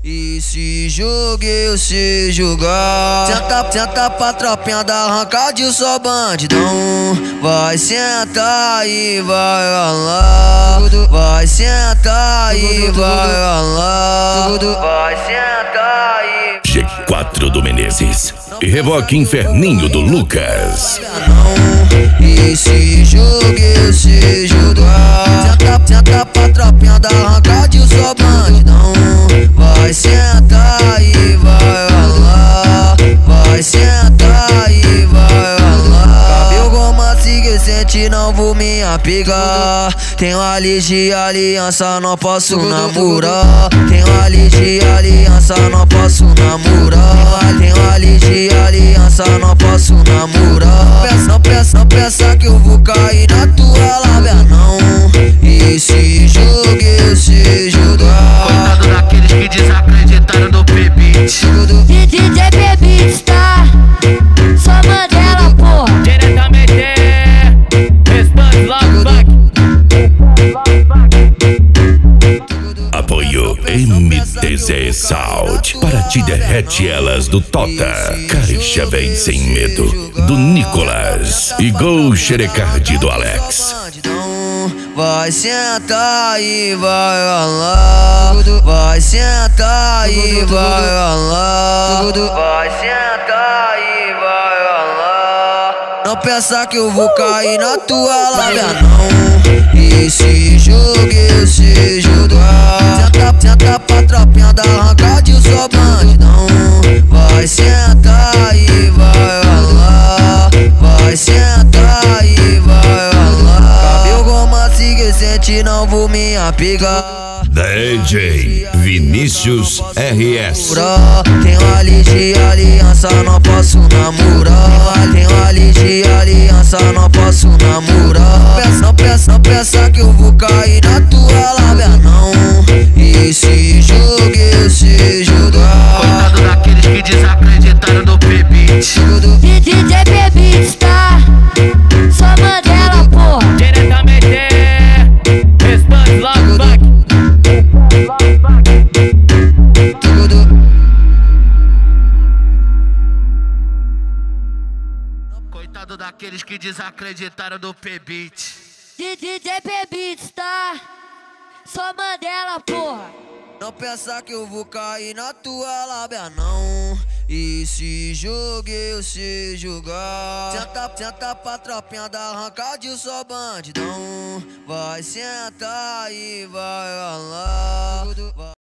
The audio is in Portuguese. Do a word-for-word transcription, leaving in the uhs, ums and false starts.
E se jogo eu sei jogar. Senta, senta pra tropinha da arranca de só bandidão. Vai sentar e vai ralar. Vai sentar e vai ralar. Vai sentar e G quatro do Menezes e Revoque Inferninho do Lucas. E se jogo eu sei jogar. Senta, senta pra tropinha da arranca de só bandidão. Vai sentar e vai ralar. Vai sentar e vai ralar. Cabelo romance que sente, não vou me apegar. Tenho a lei de aliança, não posso namorar. Tenho a lei de aliança, não posso namorar. Tenho a lei de aliança, não posso namorar. Peça, não peça, não peça que eu vou cair na tua lábia, não. E se jogo eu sei jogar. Coitado daqueles que desacreditaram no P-Beat. D J P-Beat, tá? Só Mandela, porra. Diretamente responde logo, fuck. Apoio M T Z Sound. Para ti derrete elas do Tota. Caixa vem sem medo do Nicolas. E Gol Xerecard do Alex. Vai sentar e vai ralar. Vai sentar e vai ralar. Vai sentar e vai ralar. Não pensa que eu vou cair na tua lábia, não. E se jogo eu sei jogar. Senta, senta pra tropinha da arranca de só bandidão. Vai sentar e vai ralar. Vai sentar e vai ralar. Cabelo romance que sente, não vou me apegar. D J Vinícius R S. Tenho a lei de aliança, não posso namorar. Tenho a lei de aliança, não posso namorar. Peça, não peça, não peça que eu vou cair na tua lábia, não. E se jogo eu sei jogar. Coitado daqueles que desacreditaram no P-Beat. D J P-Beat, tá? Só Mandela, porra. Diretamente responde logo, fuck. Coitado daqueles que desacreditaram no P-Beat. D J P-Beat, tá? Só Mandela, porra. Não pensa que eu vou cair na tua lábia, não. E se jogo eu sei jogar. Senta, senta pra tropinha da arranca de só bandidão. Vai sentar e vai ralar.